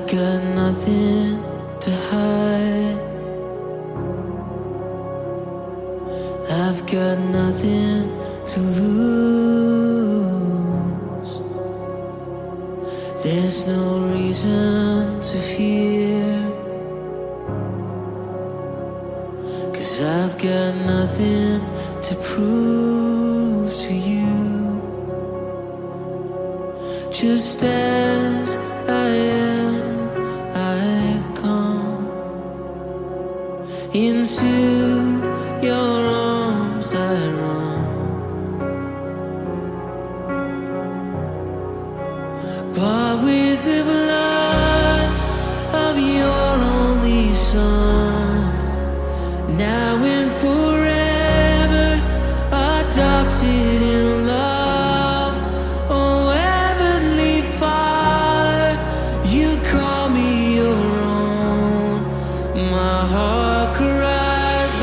got nothing to hide. I've got nothing to lose. There's no reason to fear, 'cause I've got nothing to prove to you. Just as I am, I come into your arms, I run. But with the blood of your only Son, now and forever, adopted in love. Oh, Heavenly Father, you call me your own. My heart cries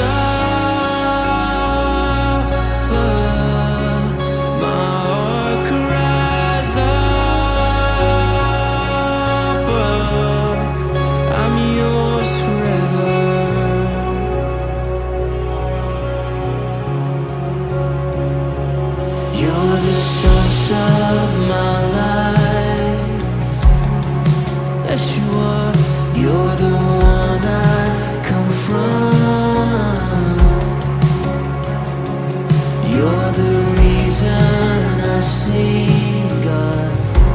out, but my heart cries out, but I'm yours forever. You're the source of my life. Yes, you are. You're the one I come from. You're the reason I sing, God.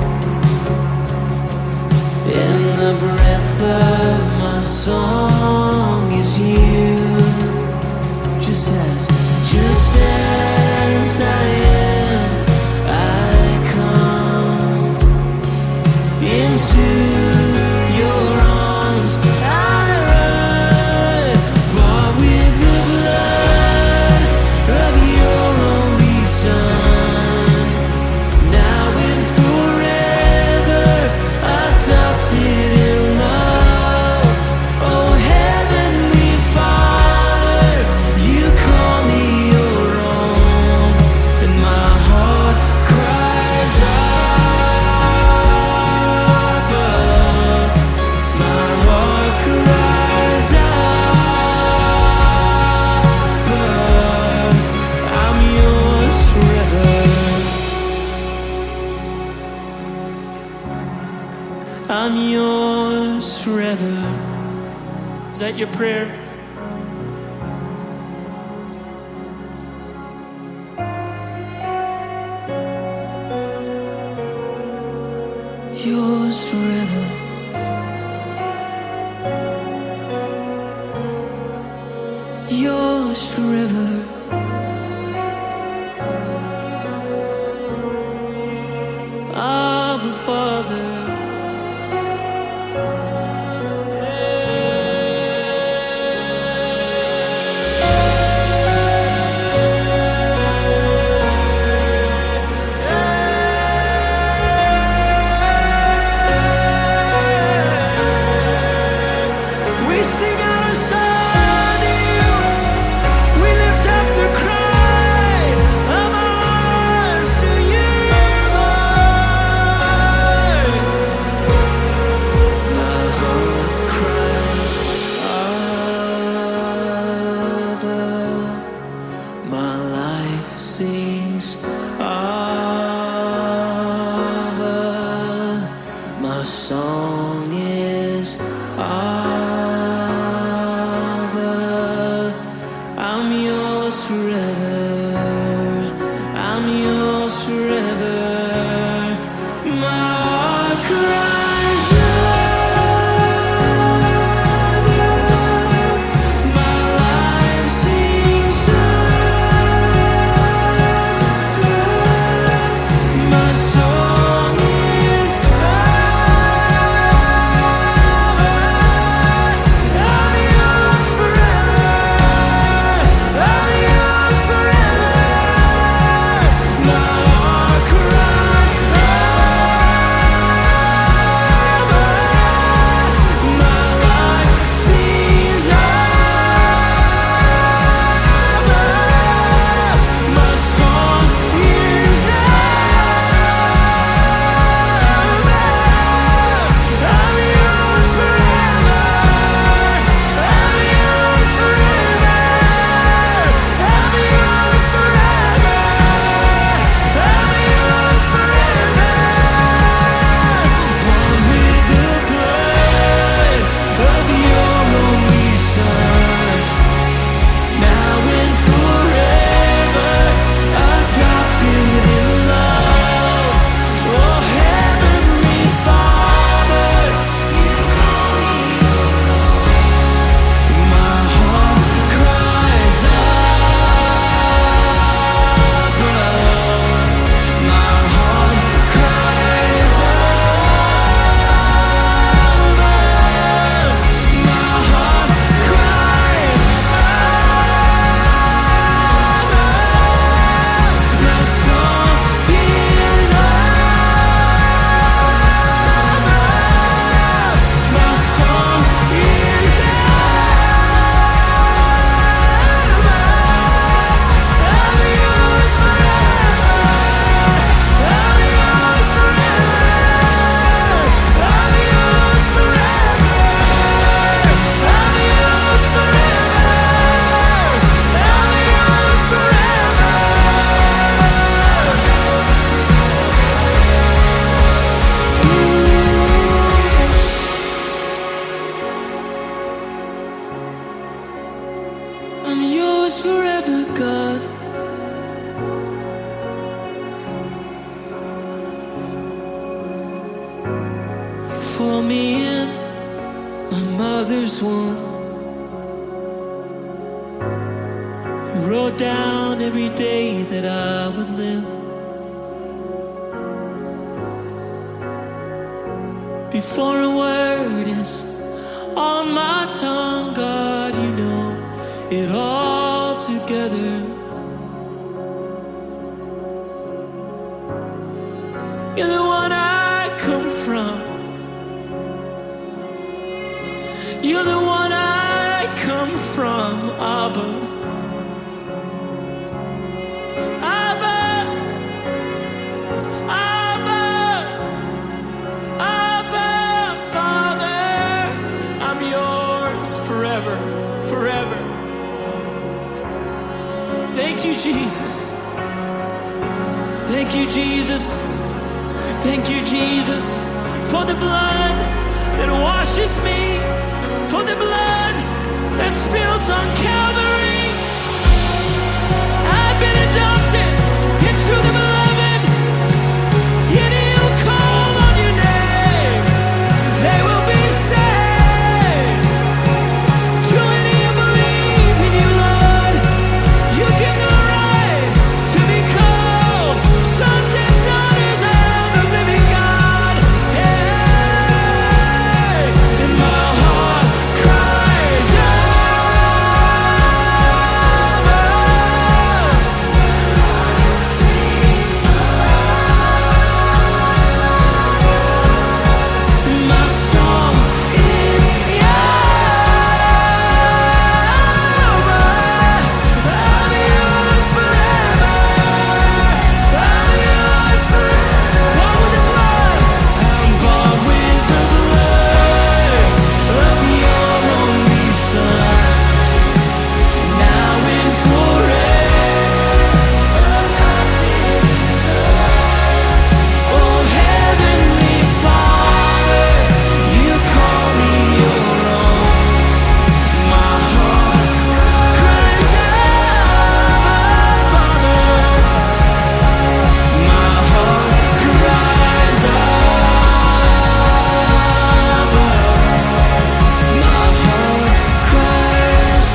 And the breath of my song is you. Just as I am, I come into your arms, I run. Bought with the blood of your only Son, now and forever, adopted in love. Oh, Heavenly Father, you call me your own, and my heart cries out, but my heart cries out, but I'm yours forever. I'm yours forever. Is that your prayer? Yours forever. Yours forever. Abba, Father. We sing out a song to you. We lift up the cry of our hearts to you, Lord. My heart cries, Abba. My life sings, Abba. My song is Abba. I'm yours forever. I'm yours forever. My heart cries Abba. My life sings Abba. My song is Abba. for me in my mother's womb. You wrote down every day that I would live. Before a word is on my tongue, God, you know it all together. You're the one I come from. You're the one I come from, Abba. Abba, Abba, Abba, Father, I'm yours forever, forever. Thank you, Jesus. Thank you, Jesus. Thank you, Jesus, for the blood that washes me, for the blood that's spilled on Calvary. I've been adopted into the beloved. Any who call on your name, they will be saved. To any who believe in you, Lord, you give them a right to be called sons and daughters of the living God. Hey, and my heart cries my song is I'm yours forever. I'm yours forever. Born with the blood. I'm born with the blood of your only Son. Now and forever. Oh, Heavenly Father, you call me your own. My heart cries out, Father. My heart cries out. My heart cries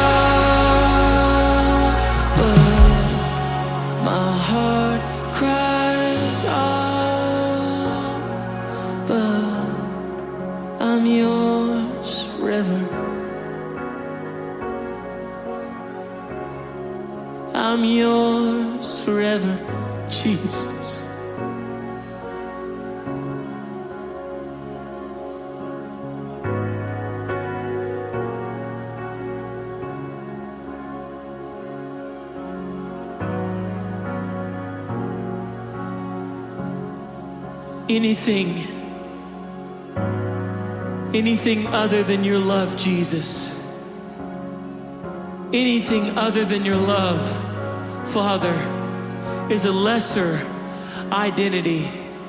out. My heart cries out. But I'm yours forever. I'm yours forever, Jesus. Anything other than your love, Jesus. Anything other than your love, Father, is a lesser identity.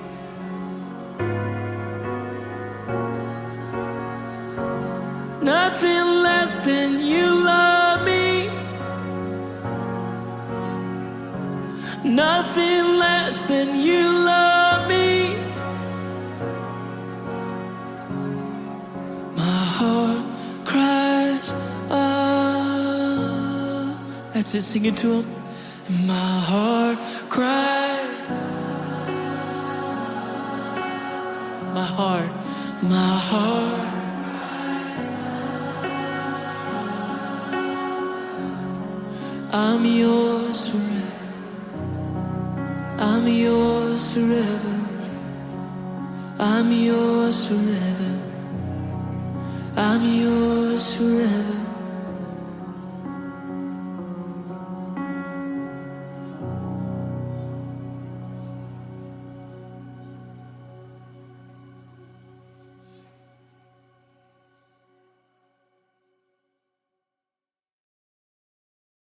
Nothing less than you love me. Nothing less than you love me. My heart cries out. That's it, sing it to him. My heart cries. My heart. I'm yours forever. I'm yours forever. I'm yours forever. I'm yours forever.